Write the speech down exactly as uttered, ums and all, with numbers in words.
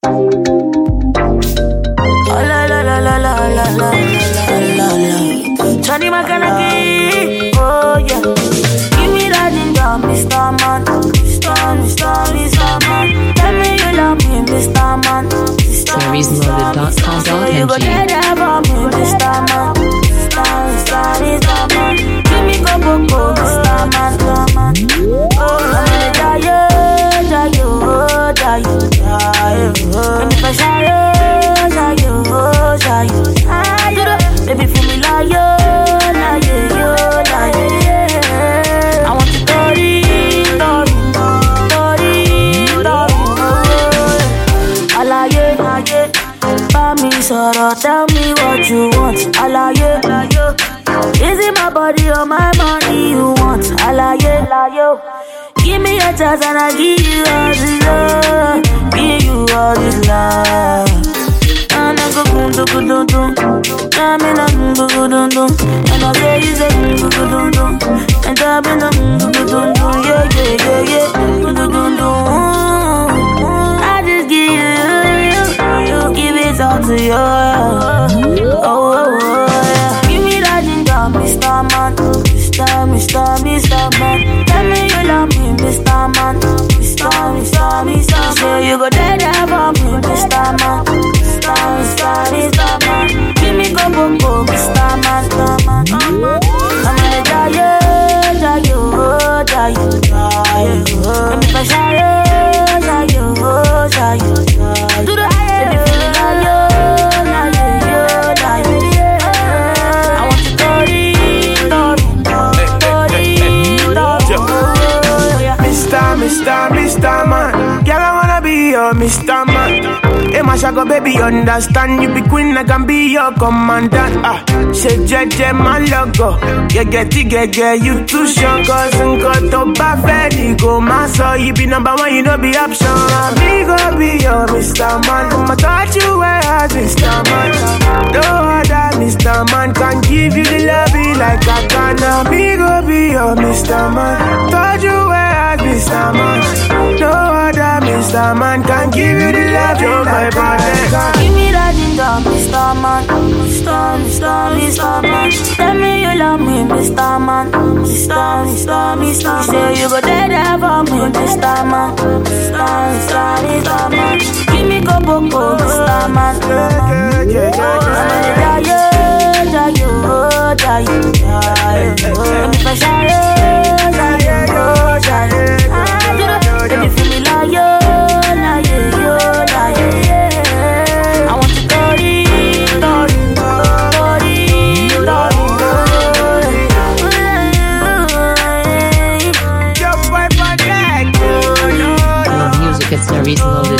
la la la la la la la la la. Johnny McConaughey, oh yeah. Give me that ginger, Mister Man, Mister, Mister, Mister Man. Tell me you love me, Mister Man, Mister, Mister, Mister. So you go there for me, Mister Man, Mister, Mister, Mister Man. Give me go go go, Mister Man, Man. Oh, I'm in the jail, jail, jail, jail. I'm in the jail, jail, jail. Baby, for me like yo, like yo, like yo. I want to tori, tori, tori, tori. Alaye, alaye. Buy me sorrow, tell me what you want. Alaye, alaye. Is it my body or my money you want? Alaye, alaye. Give me a chance and I give you all this love, give you all this love. And I go boom, do go do do. I'm in a boom, do do do. And I say you say boom, do do do. And I'm in a boom, do do do. Yeah, yeah, yeah, yeah. Do do do do. I just give you, you, you give it all to you. Oh, oh, oh, yeah. Give me that ginger, Mister Man, Mister, Mister, Mister Man. Tell me you love me, Mister Man, Mister, Mister, Mister. So you go there for me, Mister Man. Mister, Mister Man, give me go go go, Mister Man, Man. I'm in the jail, jail, jail, jail. I'm in the jail, jail, jail, jail. Do the baby feel like yo, like yo, like yo. I want to tori, tori, tori, tori. Mister, Mister, Mister Man, girl I wanna be your Mister Man. Hey, my shago baby, understand you be queen, I can be your commandant. Ah, say J J my logo. You get it, get get you too strong. Cause I'm got to buffet, go my soul. You be number one, you know be option. Me go be your Mister Man. I'ma touch you where as Mister Man. No other Mister Man can give you the love like I can. Me go be your Mister Man. Touch you where as Mister Man. No other Mister Man can give you the love like give me that ginger, Mister Man, Mister, Mister, Mister Man. Tell me you love me, Mister Man, Mister, Mister, Mister. Say you go there for me, Mister Man, Mister, Mister, Mister Man. Give me go go go, Mister Man. I'm in the jail, jail, jail, jail. I'm in the jail, jail, jail. Baby, feel me like yo, like yo, like yo. It's the reason